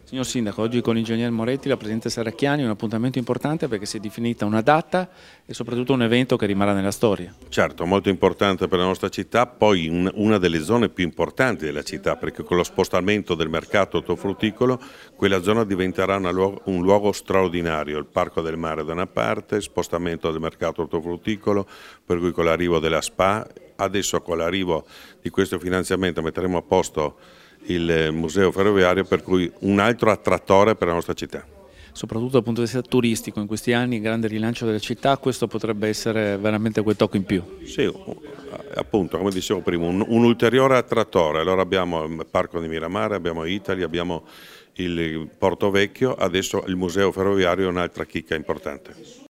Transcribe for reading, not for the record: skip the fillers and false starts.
Signor Sindaco, oggi con l'Ingegner Moretti, la Presidente Serracchiani, è un appuntamento importante perché si è definita una data e soprattutto un evento che rimarrà nella storia. Certo, molto importante per la nostra città, poi una delle zone più importanti della città, perché con lo spostamento del mercato ortofrutticolo quella zona diventerà un luogo straordinario, il Parco del Mare da una parte, spostamento del mercato ortofrutticolo, per cui con l'arrivo della SPA, adesso con l'arrivo di questo finanziamento metteremo a posto il museo ferroviario, per cui un altro attrattore per la nostra città. Soprattutto dal punto di vista turistico, in questi anni il grande rilancio della città, questo potrebbe essere veramente quel tocco in più. Sì, appunto, come dicevo prima, un ulteriore attrattore. Allora abbiamo il Parco di Miramare, abbiamo Italy, abbiamo il Porto Vecchio, adesso il Museo Ferroviario è un'altra chicca importante.